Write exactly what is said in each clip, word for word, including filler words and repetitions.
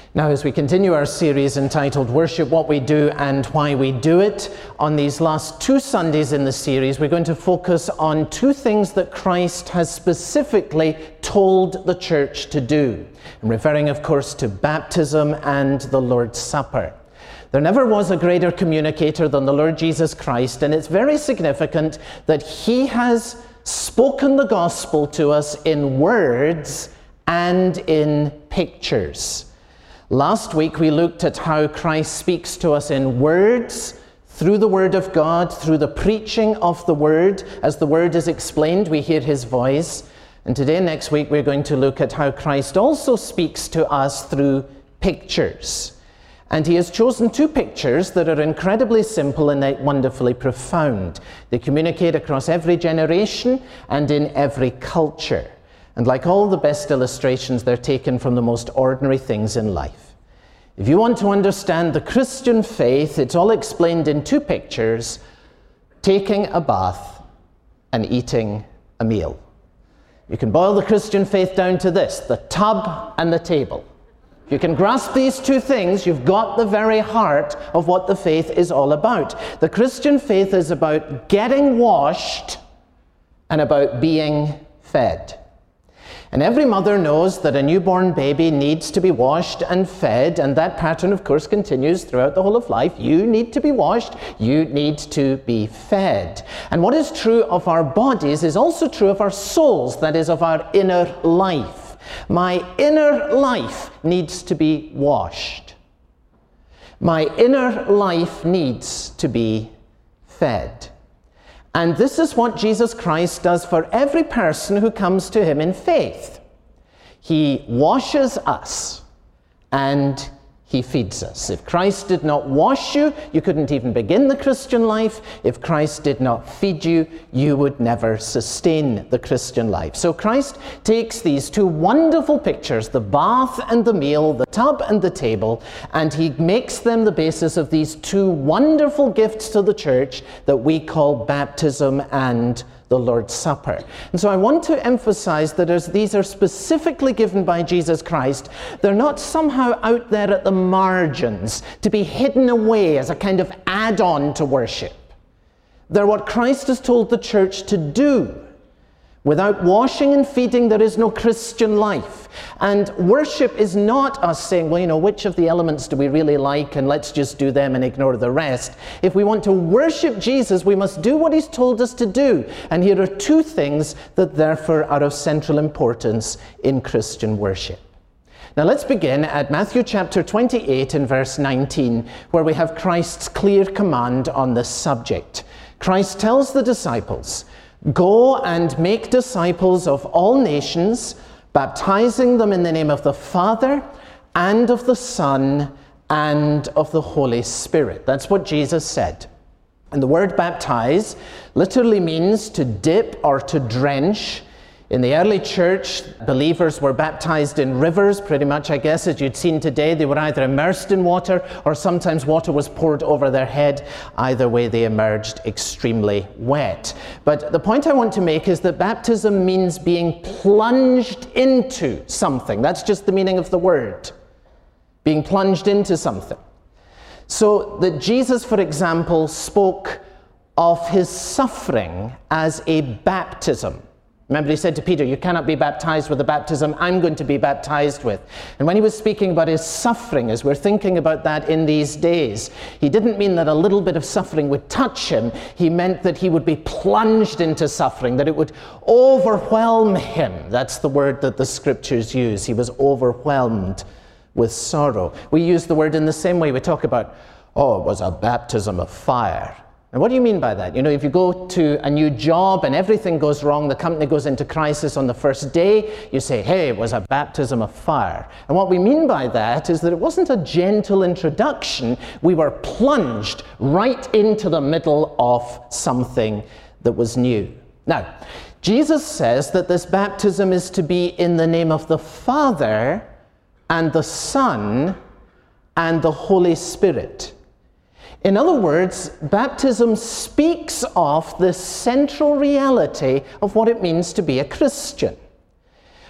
Now, as we continue our series entitled Worship What We Do and Why We Do It, on these last two Sundays in the series, we're going to focus on two things that Christ has specifically told the church to do. I'm referring, of course, to baptism and the Lord's Supper. There never was a greater communicator than the Lord Jesus Christ, and it's very significant that he has spoken the gospel to us in words and in pictures. Last week we looked at how Christ speaks to us in words, through the Word of God, through the preaching of the Word. As the Word is explained, we hear his voice. And today, next week, we're going to look at how Christ also speaks to us through pictures. And he has chosen two pictures that are incredibly simple and yet wonderfully profound. They communicate across every generation and in every culture. And like all the best illustrations, they're taken from the most ordinary things in life. If you want to understand the Christian faith, it's all explained in two pictures: taking a bath and eating a meal. You can boil the Christian faith down to this: the tub and the table. If you can grasp these two things, you've got the very heart of what the faith is all about. The Christian faith is about getting washed and about being fed. And every mother knows that a newborn baby needs to be washed and fed, and that pattern, of course, continues throughout the whole of life. You need to be washed, you need to be fed. And what is true of our bodies is also true of our souls, that is, of our inner life. My inner life needs to be washed. My inner life needs to be fed. And this is what Jesus Christ does for every person who comes to him in faith. He washes us and he feeds us. If Christ did not wash you, you couldn't even begin the Christian life. If Christ did not feed you, you would never sustain the Christian life. So Christ takes these two wonderful pictures, the bath and the meal, the tub and the table, and he makes them the basis of these two wonderful gifts to the church that we call baptism and the Lord's Supper. And so I want to emphasize that as these are specifically given by Jesus Christ, they're not somehow out there at the margins to be hidden away as a kind of add-on to worship. They're what Christ has told the church to do. Without washing and feeding, there is no Christian life. And worship is not us saying, well, you know, which of the elements do we really like, and let's just do them and ignore the rest. If we want to worship Jesus, we must do what he's told us to do. And here are two things that therefore are of central importance in Christian worship. Now let's begin at Matthew chapter twenty-eight and verse nineteen, where we have Christ's clear command on this subject. Christ tells the disciples, "Go and make disciples of all nations, baptizing them in the name of the Father and of the Son and of the Holy Spirit." That's what Jesus said. And the word baptize literally means to dip or to drench. In the early church, believers were baptized in rivers, pretty much, I guess, as you'd seen today. They were either immersed in water or sometimes water was poured over their head. Either way, they emerged extremely wet. But the point I want to make is that baptism means being plunged into something. That's just the meaning of the word. Being plunged into something. So that Jesus, for example, spoke of his suffering as a baptism. Remember, he said to Peter, you cannot be baptized with the baptism I'm going to be baptized with. And when he was speaking about his suffering, as we're thinking about that in these days, he didn't mean that a little bit of suffering would touch him. He meant that he would be plunged into suffering, that it would overwhelm him. That's the word that the scriptures use. He was overwhelmed with sorrow. We use the word in the same way. We talk about, oh, it was a baptism of fire. And what do you mean by that? You know, if you go to a new job and everything goes wrong, the company goes into crisis on the first day, you say, hey, it was a baptism of fire. And what we mean by that is that it wasn't a gentle introduction. We were plunged right into the middle of something that was new. Now, Jesus says that this baptism is to be in the name of the Father and the Son and the Holy Spirit. In other words, baptism speaks of the central reality of what it means to be a Christian.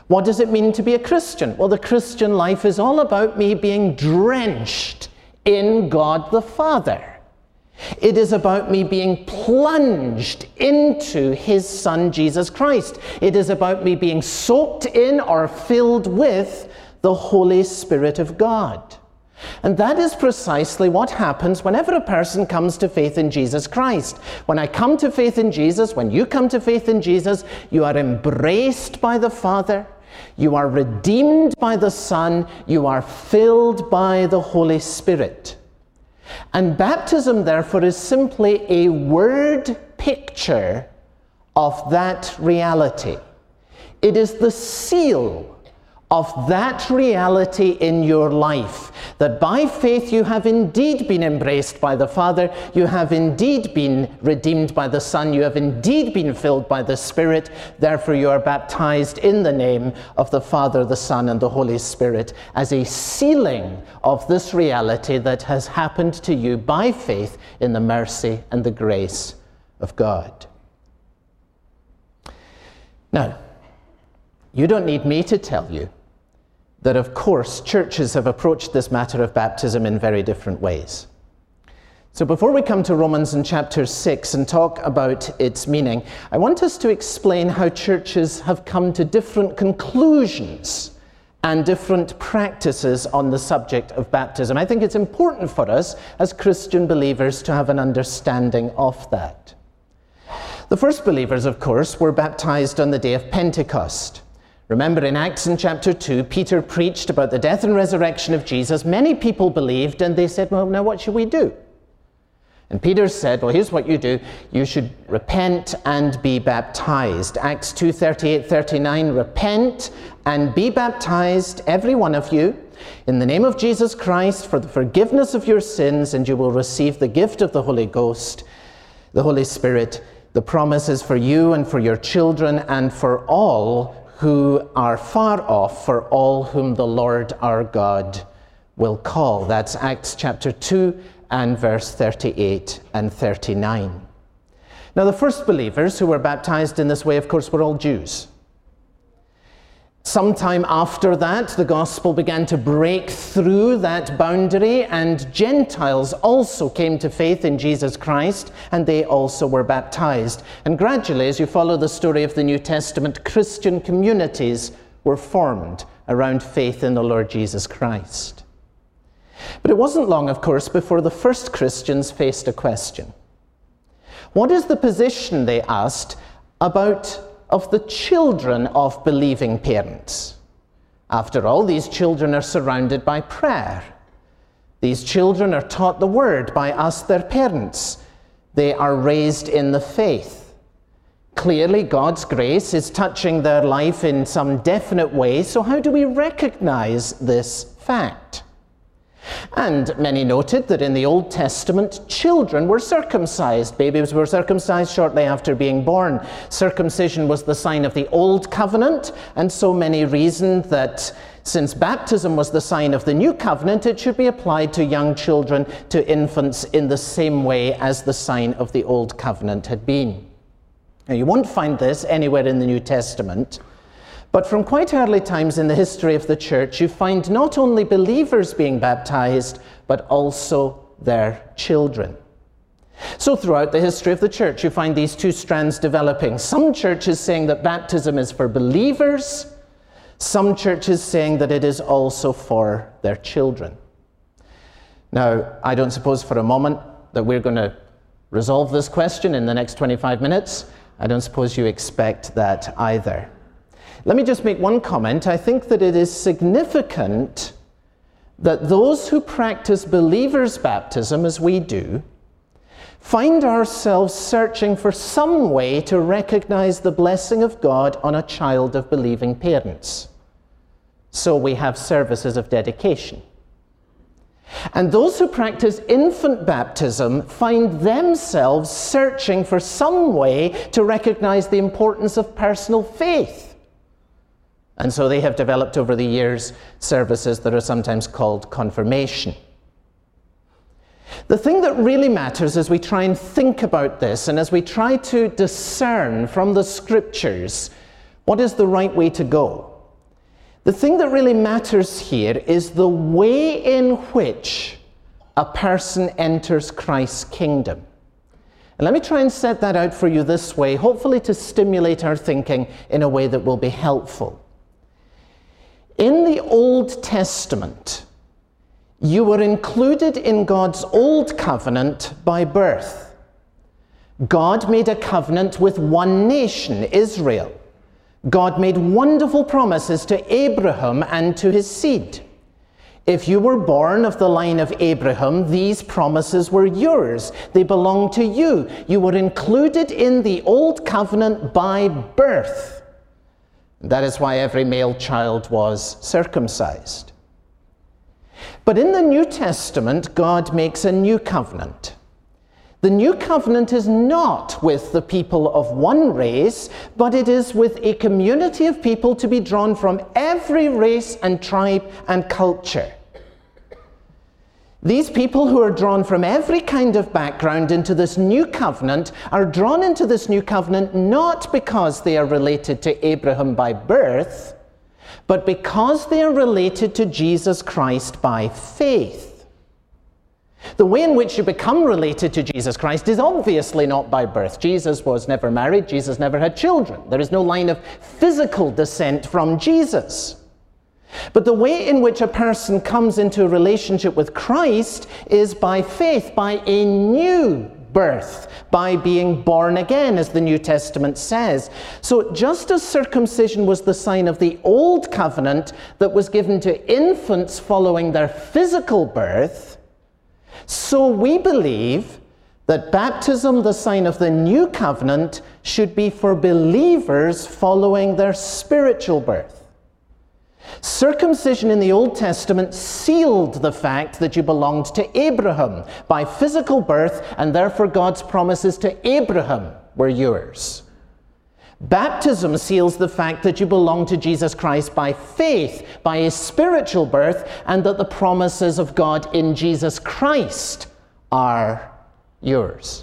What does it mean to be a Christian? Well, the Christian life is all about me being drenched in God the Father. It is about me being plunged into his Son, Jesus Christ. It is about me being soaked in or filled with the Holy Spirit of God. And that is precisely what happens whenever a person comes to faith in Jesus Christ. When I come to faith in Jesus, when you come to faith in Jesus, you are embraced by the Father, you are redeemed by the Son, you are filled by the Holy Spirit. And baptism, therefore, is simply a word picture of that reality. It is the seal of that reality in your life, that by faith you have indeed been embraced by the Father, you have indeed been redeemed by the Son, you have indeed been filled by the Spirit, therefore you are baptized in the name of the Father, the Son, and the Holy Spirit, as a sealing of this reality that has happened to you by faith in the mercy and the grace of God. Now, you don't need me to tell you that, of course, churches have approached this matter of baptism in very different ways. So before we come to Romans in chapter six and talk about its meaning, I want us to explain how churches have come to different conclusions and different practices on the subject of baptism. I think it's important for us as Christian believers to have an understanding of that. The first believers, of course, were baptized on the day of Pentecost. Remember, in Acts in chapter two, Peter preached about the death and resurrection of Jesus. Many people believed, and they said, well, now what should we do? And Peter said, well, here's what you do. You should repent and be baptized. Acts two, thirty-eight, thirty-nine, repent and be baptized, every one of you, in the name of Jesus Christ for the forgiveness of your sins, and you will receive the gift of the Holy Ghost, the Holy Spirit. The promise is for you and for your children and for all who are far off, for all whom the Lord our God will call. That's Acts chapter two and verse thirty-eight and thirty-nine. Now, the first believers who were baptized in this way, of course, were all Jews. Sometime after that, the gospel began to break through that boundary, and Gentiles also came to faith in Jesus Christ, and they also were baptized. And gradually, as you follow the story of the New Testament, Christian communities were formed around faith in the Lord Jesus Christ. But it wasn't long, of course, before the first Christians faced a question. What is the position, they asked, about of the children of believing parents? After all, these children are surrounded by prayer. These children are taught the word by us, their parents. They are raised in the faith. Clearly, God's grace is touching their life in some definite way, so how do we recognize this fact? And many noted that in the Old Testament, children were circumcised. Babies were circumcised shortly after being born. Circumcision was the sign of the Old Covenant, and so many reasoned that since baptism was the sign of the New Covenant, it should be applied to young children, to infants, in the same way as the sign of the Old Covenant had been. Now, you won't find this anywhere in the New Testament, but from quite early times in the history of the church, you find not only believers being baptized, but also their children. So throughout the history of the church, you find these two strands developing. Some churches saying that baptism is for believers, some churches saying that it is also for their children. Now, I don't suppose for a moment that we're going to resolve this question in the next twenty-five minutes. I don't suppose you expect that either. Let me just make one comment. I think that it is significant that those who practice believers' baptism, as we do, find ourselves searching for some way to recognize the blessing of God on a child of believing parents. So we have services of dedication. And those who practice infant baptism find themselves searching for some way to recognize the importance of personal faith. And so they have developed over the years services that are sometimes called confirmation. The thing that really matters as we try and think about this, and as we try to discern from the scriptures what is the right way to go, The thing that really matters here is the way in which a person enters Christ's kingdom. And let me try and set that out for you this way, hopefully to stimulate our thinking in a way that will be helpful. In the Old Testament, you were included in God's Old Covenant by birth. God made a covenant with one nation, Israel. God made wonderful promises to Abraham and to his seed. If you were born of the line of Abraham, these promises were yours. They belonged to you. You were included in the Old Covenant by birth. That is why every male child was circumcised. But in the New Testament, God makes a new covenant. The new covenant is not with the people of one race, but it is with a community of people to be drawn from every race and tribe and culture. These people who are drawn from every kind of background into this new covenant are drawn into this new covenant not because they are related to Abraham by birth, but because they are related to Jesus Christ by faith. The way in which you become related to Jesus Christ is obviously not by birth. Jesus was never married. Jesus never had children. There is no line of physical descent from Jesus. But the way in which a person comes into a relationship with Christ is by faith, by a new birth, by being born again, as the New Testament says. So just as circumcision was the sign of the Old Covenant that was given to infants following their physical birth, so we believe that baptism, the sign of the New Covenant, should be for believers following their spiritual birth. Circumcision in the Old Testament sealed the fact that you belonged to Abraham by physical birth, and therefore God's promises to Abraham were yours. Baptism seals the fact that you belong to Jesus Christ by faith, by a spiritual birth, and that the promises of God in Jesus Christ are yours.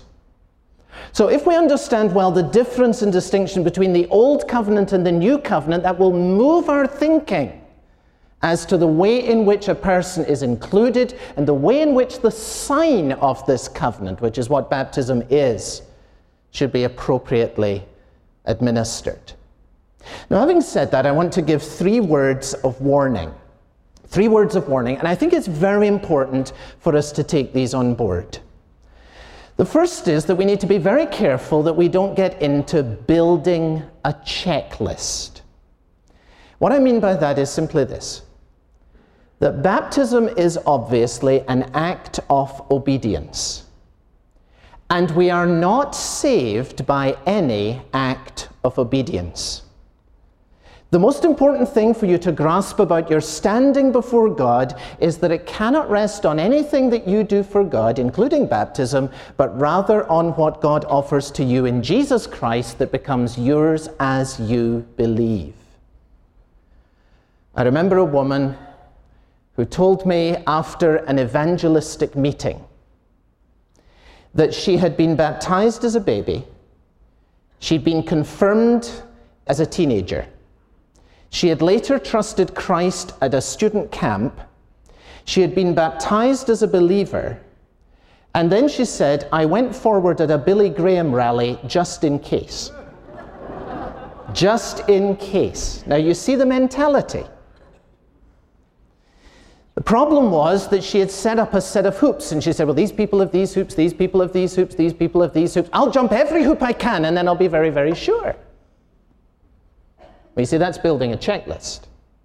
So if we understand well the difference and distinction between the Old Covenant and the New Covenant, that will move our thinking as to the way in which a person is included and the way in which the sign of this covenant, which is what baptism is, should be appropriately administered. Now, having said that, I want to give three words of warning. Three words of warning, and I think it's very important for us to take these on board. The first is that we need to be very careful that we don't get into building a checklist. What I mean by that is simply this: that baptism is obviously an act of obedience, and we are not saved by any act of obedience. The most important thing for you to grasp about your standing before God is that it cannot rest on anything that you do for God, including baptism, but rather on what God offers to you in Jesus Christ that becomes yours as you believe. I remember a woman who told me after an evangelistic meeting that she had been baptized as a baby, she'd been confirmed as a teenager, she had later trusted Christ at a student camp, she had been baptized as a believer, and then she said, I went forward at a Billy Graham rally just in case. Just in case. Now you see the mentality. The problem was that she had set up a set of hoops, and she said, well, these people have these hoops, these people have these hoops, these people have these hoops. I'll jump every hoop I can, and then I'll be very, very sure. Well, you see, that's building a checklist.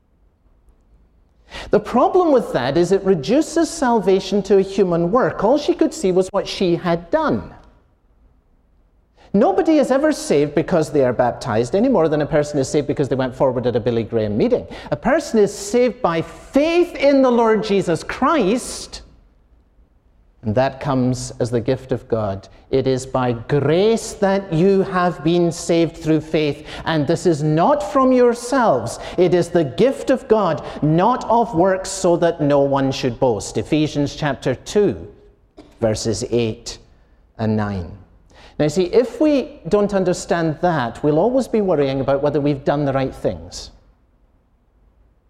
The problem with that is it reduces salvation to a human work. All she could see was what she had done. Nobody is ever saved because they are baptized any more than a person is saved because they went forward at a Billy Graham meeting. A person is saved by faith in the Lord Jesus Christ, and that comes as the gift of God. It is by grace that you have been saved through faith, and this is not from yourselves. It is the gift of God, not of works, so that no one should boast. Ephesians chapter two, verses eight and nine. Now, see, if we don't understand that, we'll always be worrying about whether we've done the right things.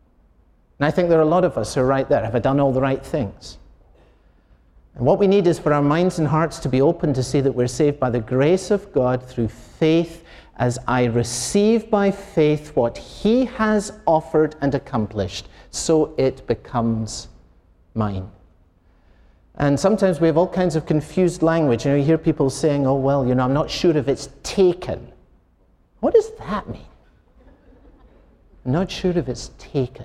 And I think there are a lot of us who are right there. Have I done all the right things? And what we need is for our minds and hearts to be open to see that we're saved by the grace of God through faith, as I receive by faith what he has offered and accomplished, so it becomes mine. And sometimes we have all kinds of confused language. You know, you hear people saying, oh, well, you know, I'm not sure if it's taken. What does that mean? I'm not sure if it's taken.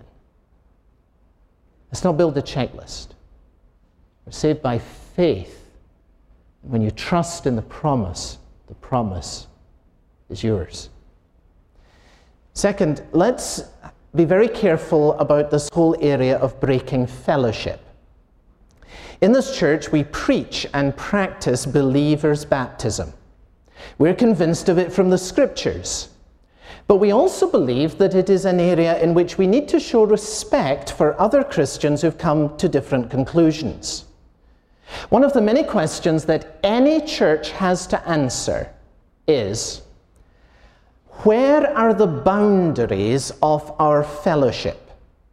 Let's not build a checklist. We're saved by faith. When you trust in the promise, the promise is yours. Second, let's be very careful about this whole area of breaking fellowship. In this church, we preach and practice believers' baptism. We're convinced of it from the scriptures. But we also believe that it is an area in which we need to show respect for other Christians who've come to different conclusions. One of the many questions that any church has to answer is, where are the boundaries of our fellowship?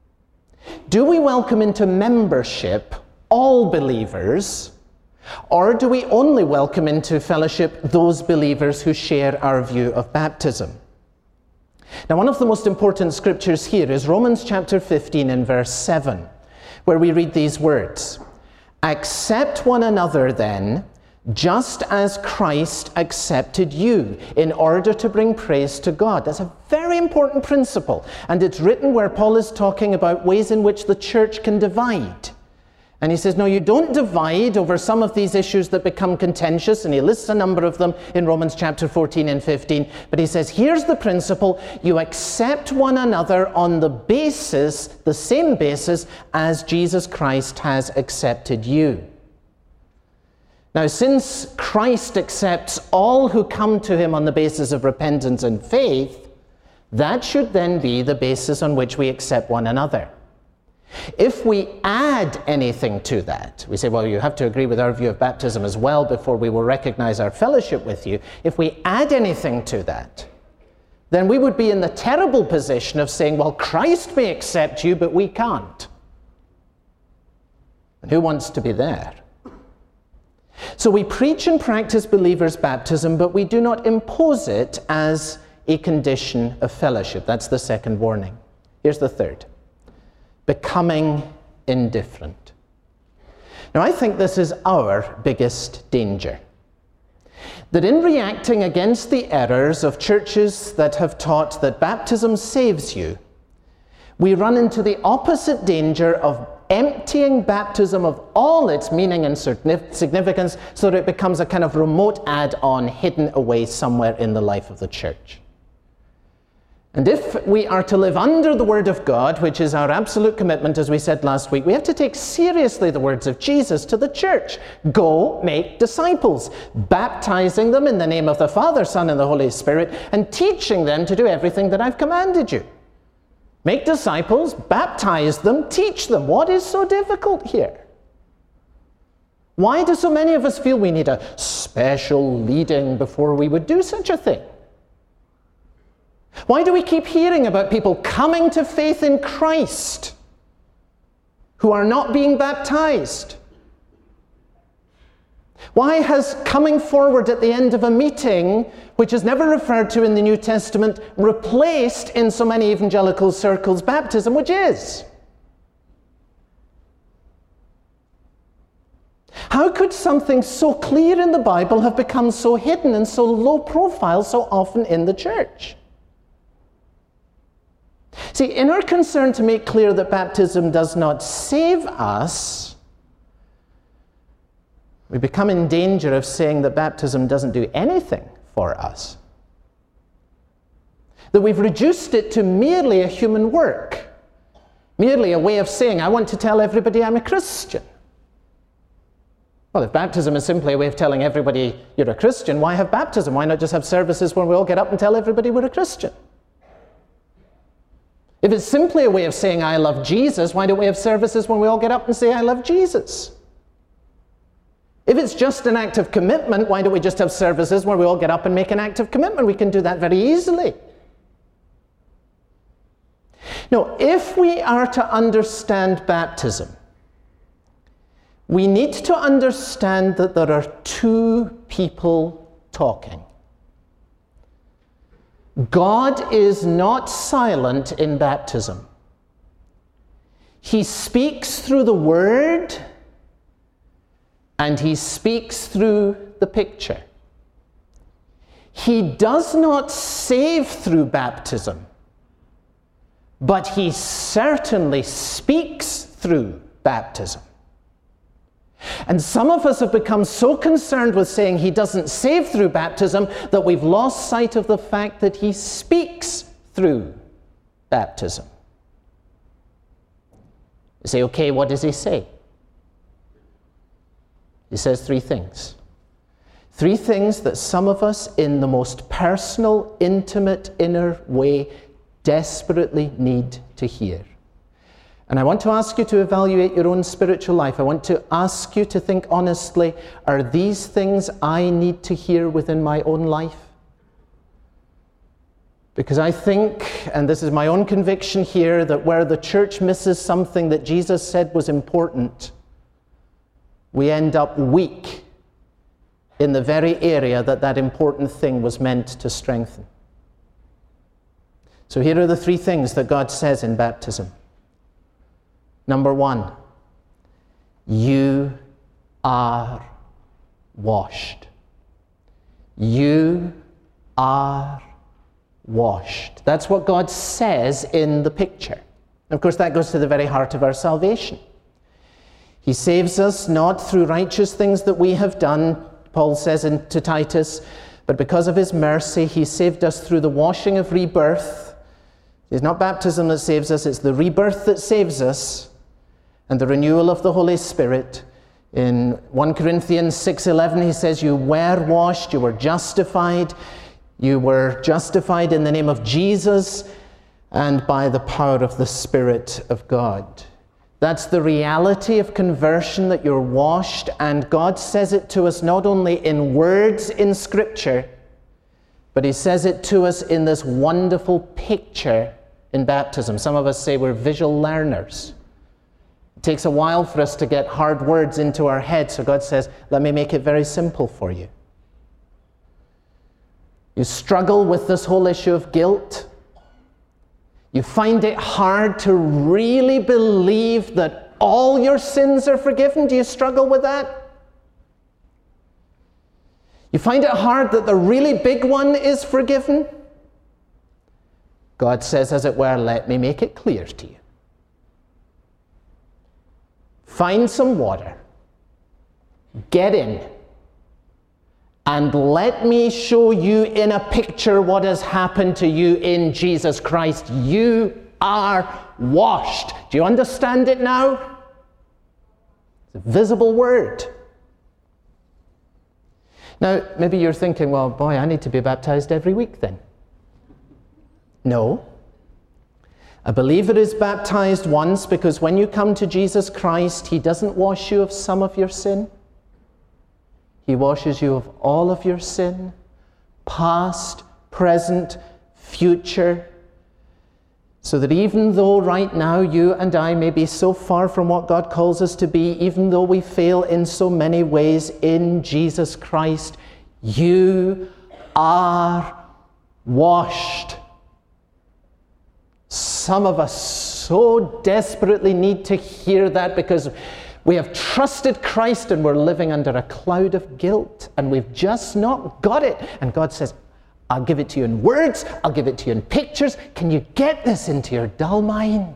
Do we welcome into membership all believers, or do we only welcome into fellowship those believers who share our view of baptism? Now, one of the most important scriptures here is Romans chapter fifteen and verse seven, where we read these words, "Accept one another then, just as Christ accepted you, in order to bring praise to God." That's a very important principle, and it's written where Paul is talking about ways in which the church can divide. And he says, no, you don't divide over some of these issues that become contentious, and he lists a number of them in Romans chapter fourteen and fifteen, but he says, here's the principle, you accept one another on the basis, the same basis, as Jesus Christ has accepted you. Now, since Christ accepts all who come to him on the basis of repentance and faith, that should then be the basis on which we accept one another. If we add anything to that, we say, well, you have to agree with our view of baptism as well before we will recognize our fellowship with you. If we add anything to that, then we would be in the terrible position of saying, well, Christ may accept you, but we can't. And who wants to be there? So we preach and practice believers' baptism, but we do not impose it as a condition of fellowship. That's the second warning. Here's the third. Becoming indifferent. Now, I think this is our biggest danger. That in reacting against the errors of churches that have taught that baptism saves you, we run into the opposite danger of emptying baptism of all its meaning and significance so that it becomes a kind of remote add-on hidden away somewhere in the life of the church. And if we are to live under the Word of God, which is our absolute commitment, as we said last week, we have to take seriously the words of Jesus to the church. Go make disciples, baptizing them in the name of the Father, Son, and the Holy Spirit, and teaching them to do everything that I've commanded you. Make disciples, baptize them, teach them. What is so difficult here? Why do so many of us feel we need a special leading before we would do such a thing? Why do we keep hearing about people coming to faith in Christ who are not being baptized? Why has coming forward at the end of a meeting, which is never referred to in the New Testament, replaced in so many evangelical circles baptism, which is? How could something so clear in the Bible have become so hidden and so low profile so often in the church? See, in our concern to make clear that baptism does not save us, we become in danger of saying that baptism doesn't do anything for us. That we've reduced it to merely a human work, merely a way of saying, I want to tell everybody I'm a Christian. Well, if baptism is simply a way of telling everybody you're a Christian, why have baptism? Why not just have services when we all get up and tell everybody we're a Christian? If it's simply a way of saying I love Jesus, why don't we have services when we all get up and say I love Jesus? If it's just an act of commitment, why don't we just have services where we all get up and make an act of commitment? We can do that very easily. No, if we are to understand baptism, we need to understand that there are two people talking. God is not silent in baptism. He speaks through the word, and he speaks through the picture. He does not save through baptism, but he certainly speaks through baptism. And some of us have become so concerned with saying he doesn't save through baptism that we've lost sight of the fact that he speaks through baptism. You say, okay, what does he say? He says three things. Three things that some of us, in the most personal, intimate, inner way, desperately need to hear. And I want to ask you to evaluate your own spiritual life. I want to ask you to think honestly, are these things I need to hear within my own life? Because I think, and this is my own conviction here, that where the church misses something that Jesus said was important, we end up weak in the very area that that important thing was meant to strengthen. So here are the three things that God says in baptism. Number one, you are washed. You are washed. That's what God says in the picture. And of course, that goes to the very heart of our salvation. He saves us not through righteous things that we have done, Paul says in, to Titus, but because of his mercy, he saved us through the washing of rebirth. It's not baptism that saves us, it's the rebirth that saves us, and the renewal of the Holy Spirit. In First Corinthians six eleven, he says, you were washed, you were justified, you were justified in the name of Jesus and by the power of the Spirit of God. That's the reality of conversion, that you're washed, and God says it to us not only in words in Scripture, but he says it to us in this wonderful picture in baptism. Some of us say we're visual learners. It takes a while for us to get hard words into our head, so God says, let me make it very simple for you. You struggle with this whole issue of guilt. You find it hard to really believe that all your sins are forgiven. Do you struggle with that? You find it hard that the really big one is forgiven? God says, as it were, let me make it clear to you. Find some water, get in, and let me show you in a picture what has happened to you in Jesus Christ. You are washed. Do you understand it now? It's a visible word. Now, maybe you're thinking, well, boy, I need to be baptized every week then. No. A believer is baptized once because when you come to Jesus Christ, he doesn't wash you of some of your sin. He washes you of all of your sin, past, present, future, so that even though right now you and I may be so far from what God calls us to be, even though we fail in so many ways, in Jesus Christ, you are washed. Some of us so desperately need to hear that because we have trusted Christ and we're living under a cloud of guilt and we've just not got it. And God says, I'll give it to you in words, I'll give it to you in pictures. Can you get this into your dull mind?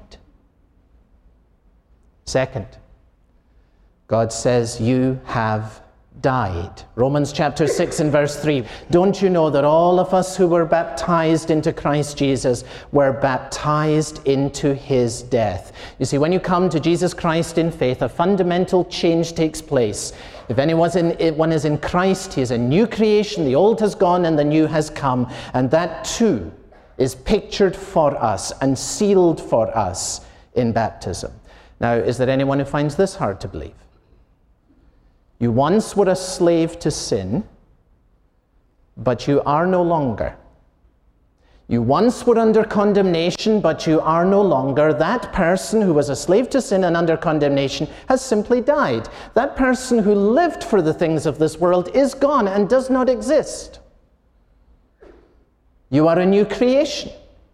Second, God says you have died. Romans chapter six and verse three. Don't you know that all of us who were baptized into Christ Jesus were baptized into his death? You see, when you come to Jesus Christ in faith, a fundamental change takes place. If anyone is in Christ, he is a new creation. The old has gone and the new has come. And that too is pictured for us and sealed for us in baptism. Now, is there anyone who finds this hard to believe? You once were a slave to sin, but you are no longer. You once were under condemnation, but you are no longer. That person who was a slave to sin and under condemnation has simply died. That person who lived for the things of this world is gone and does not exist. You are a new creation.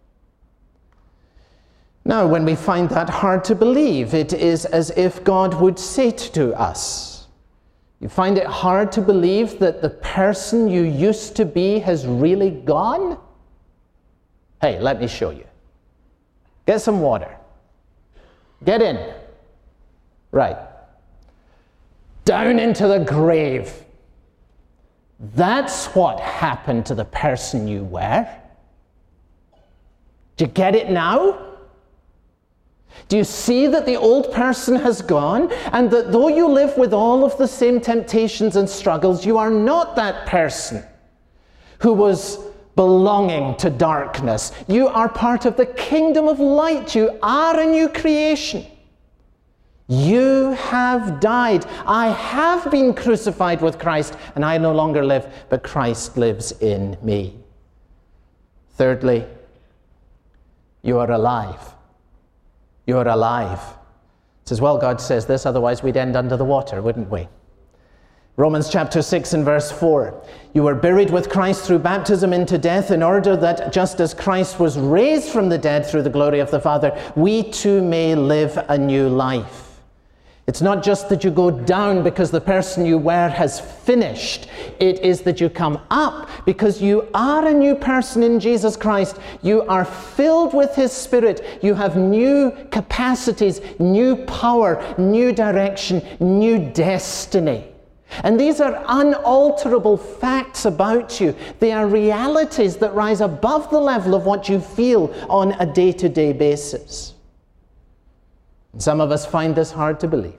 Now, when we find that hard to believe, it is as if God would say to us, you find it hard to believe that the person you used to be has really gone? Hey, let me show you. Get some water. Get in. Right. Down into the grave. That's what happened to the person you were. Do you get it now? Do you see that the old person has gone, and that though you live with all of the same temptations and struggles, you are not that person who was belonging to darkness? You are part of the kingdom of light. You are a new creation. You have died. I have been crucified with Christ, and I no longer live, but Christ lives in me. Thirdly, you are alive. You are alive. It says, well, God says this, otherwise we'd end under the water, wouldn't we? Romans chapter six and verse four. You were buried with Christ through baptism into death, in order that just as Christ was raised from the dead through the glory of the Father, we too may live a new life. It's not just that you go down because the person you were has finished. It is that you come up because you are a new person in Jesus Christ. You are filled with His Spirit. You have new capacities, new power, new direction, new destiny. And these are unalterable facts about you. They are realities that rise above the level of what you feel on a day-to-day basis. And some of us find this hard to believe.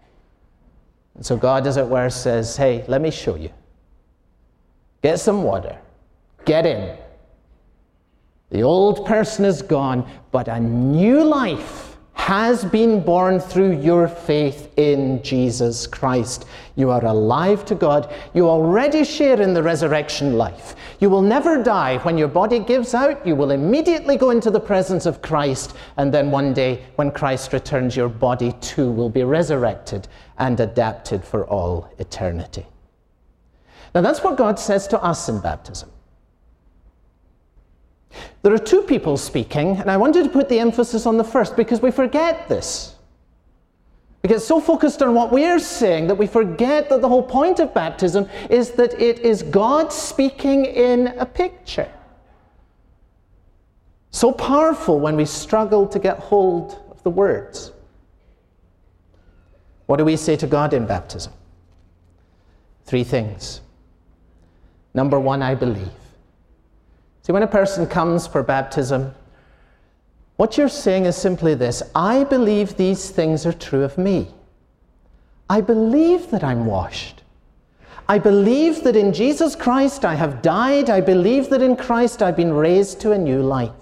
And so God, as it were, says, hey, let me show you. Get some water. Get in. The old person is gone, but a new life has been born through your faith in Jesus Christ. You are alive to God. You already share in the resurrection life. You will never die. When your body gives out, you will immediately go into the presence of Christ, and then one day, when Christ returns, your body too will be resurrected and adapted for all eternity. Now that's what God says to us in baptism. There are two people speaking, and I wanted to put the emphasis on the first because we forget this. We get so focused on what we're saying that we forget that the whole point of baptism is that it is God speaking in a picture. So powerful when we struggle to get hold of the words. What do we say to God in baptism? Three things. Number one, I believe. See, when a person comes for baptism, what you're saying is simply this: I believe these things are true of me. I believe that I'm washed. I believe that in Jesus Christ I have died. I believe that in Christ I've been raised to a new life.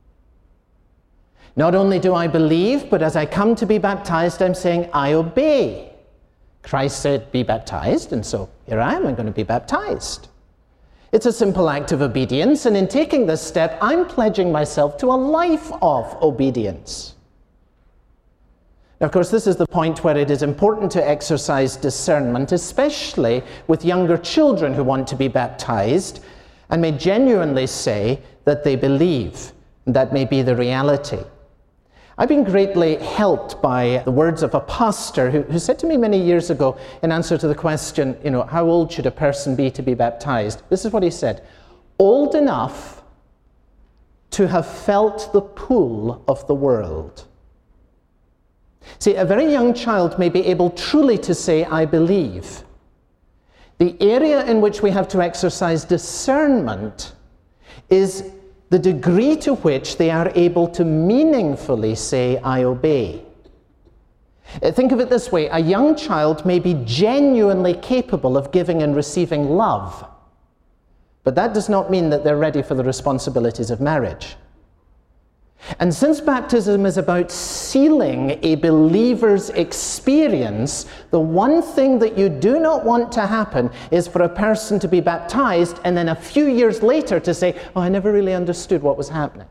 Not only do I believe, but as I come to be baptized, I'm saying I obey. Christ said, be baptized, and so here I am, I'm going to be baptized. It's a simple act of obedience, and in taking this step, I'm pledging myself to a life of obedience. Now, of course, this is the point where it is important to exercise discernment, especially with younger children who want to be baptized and may genuinely say that they believe. That may be the reality. I've been greatly helped by the words of a pastor who, who said to me many years ago, in answer to the question, you know, how old should a person be to be baptized? This is what he said: old enough to have felt the pull of the world. See, a very young child may be able truly to say, I believe. The area in which we have to exercise discernment is the degree to which they are able to meaningfully say, I obey. Think of it this way: a young child may be genuinely capable of giving and receiving love, but that does not mean that they're ready for the responsibilities of marriage. And since baptism is about sealing a believer's experience, the one thing that you do not want to happen is for a person to be baptized and then a few years later to say, oh, I never really understood what was happening.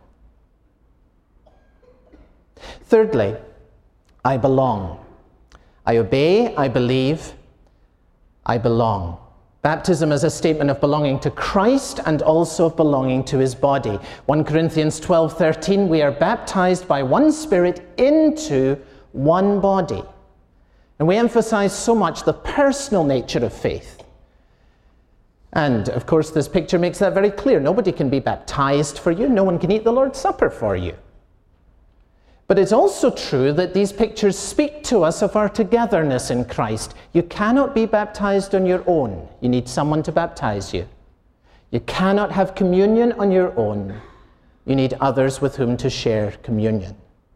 Thirdly, I belong. I obey, I believe, I belong. Baptism is a statement of belonging to Christ and also of belonging to his body. First Corinthians twelve thirteen, we are baptized by one Spirit into one body. And we emphasize so much the personal nature of faith. And of course, this picture makes that very clear. Nobody can be baptized for you. No one can eat the Lord's Supper for you. But it's also true that these pictures speak to us of our togetherness in Christ. You cannot be baptized on your own. You need someone to baptize you. You cannot have communion on your own. You need others with whom to share communion.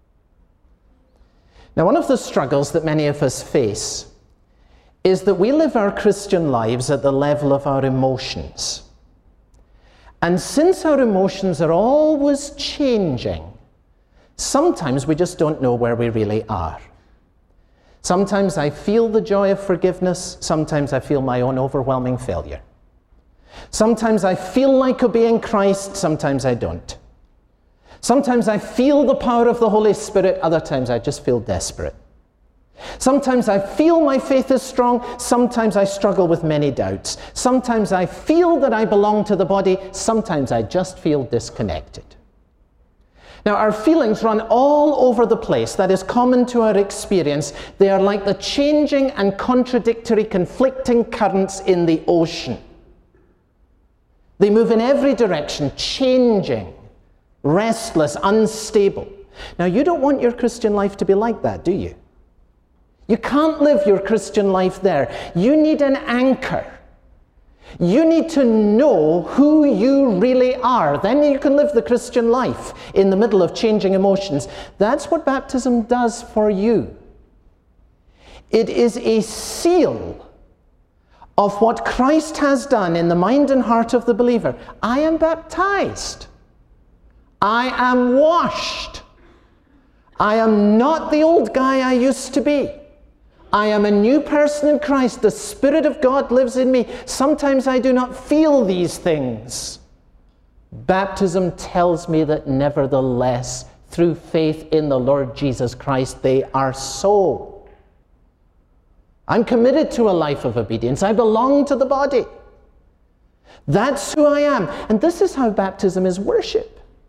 Now, one of the struggles that many of us face is that we live our Christian lives at the level of our emotions. And since our emotions are always changing, sometimes we just don't know where we really are. Sometimes I feel the joy of forgiveness. Sometimes I feel my own overwhelming failure. Sometimes I feel like obeying Christ. Sometimes I don't. Sometimes I feel the power of the Holy Spirit. Other times I just feel desperate. Sometimes I feel my faith is strong. Sometimes I struggle with many doubts. Sometimes I feel that I belong to the body. Sometimes I just feel disconnected. Now, our feelings run all over the place. That is common to our experience. They are like the changing and contradictory, conflicting currents in the ocean. They move in every direction, changing, restless, unstable. Now, you don't want your Christian life to be like that, do you? You can't live your Christian life there. You need an anchor. You need to know who you really are. Then you can live the Christian life in the middle of changing emotions. That's what baptism does for you. It is a seal of what Christ has done in the mind and heart of the believer. I am baptized. I am washed. I am not the old guy I used to be. I am a new person in Christ. The Spirit of God lives in me. Sometimes I do not feel these things. Baptism tells me that nevertheless, through faith in the Lord Jesus Christ, they are so. I'm committed to a life of obedience. I belong to the body. That's who I am. And this is how baptism is worship.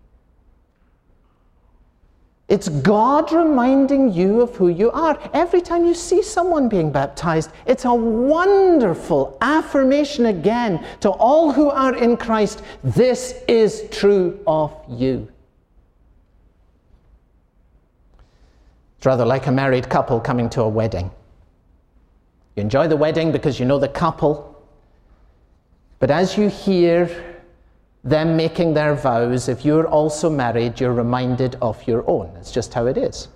It's God reminding you of who you are. Every time you see someone being baptized, it's a wonderful affirmation again to all who are in Christ. This is true of you. It's rather like a married couple coming to a wedding. You enjoy the wedding because you know the couple. But as you hear them making their vows, if you're also married, you're reminded of your own. It's just how it is.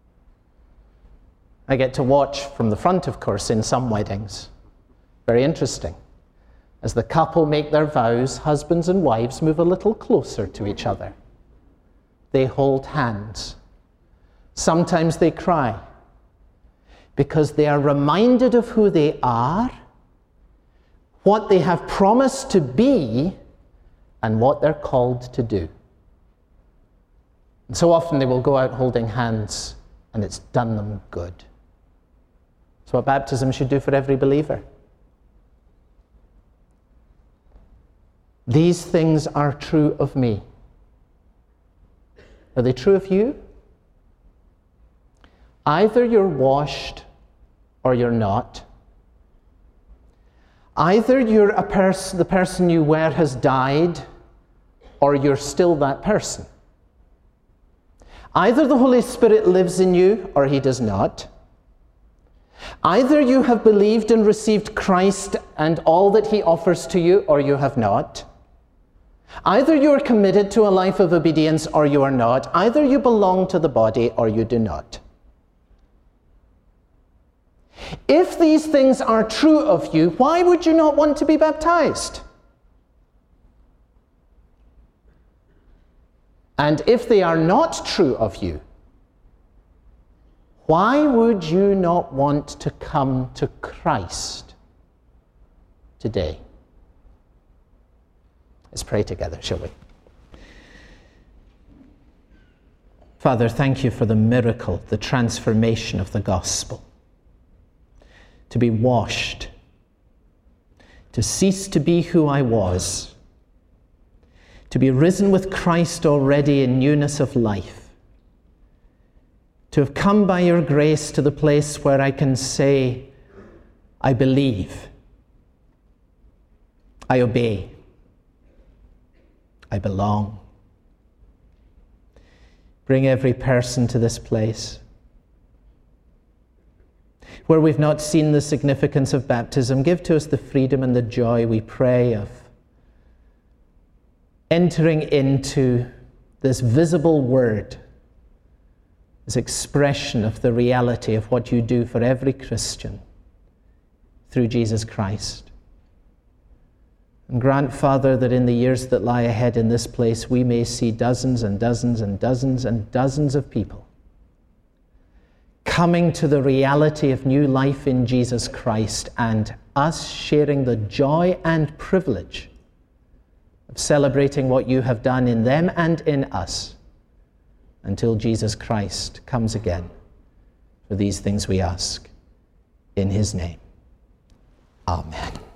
I get to watch from the front, of course, in some weddings. Very interesting. As the couple make their vows, husbands and wives move a little closer to each other. They hold hands. Sometimes they cry because they are reminded of who they are, what they have promised to be, and what they're called to do. And so often they will go out holding hands, and it's done them good. It's what baptism should do for every believer. These things are true of me. Are they true of you? Either you're washed or you're not. Either you're a pers- the person you were has died, or you're still that person. Either the Holy Spirit lives in you, or he does not. Either you have believed and received Christ and all that he offers to you, or you have not. Either you are committed to a life of obedience, or you are not. Either you belong to the body, or you do not. If these things are true of you, why would you not want to be baptized? And if they are not true of you, why would you not want to come to Christ today? Let's pray together, shall we? Father, thank you for the miracle, the transformation of the gospel. To be washed, to cease to be who I was, to be risen with Christ already in newness of life, to have come by your grace to the place where I can say, I believe, I obey, I belong. Bring every person to this place where we've not seen the significance of baptism. Give to us the freedom and the joy, we pray, of entering into this visible word, this expression of the reality of what you do for every Christian through Jesus Christ. And grant, Father, that in the years that lie ahead in this place, we may see dozens and dozens and dozens and dozens of people coming to the reality of new life in Jesus Christ, and us sharing the joy and privilege of celebrating what you have done in them and in us until Jesus Christ comes again. For these things we ask in his name. Amen.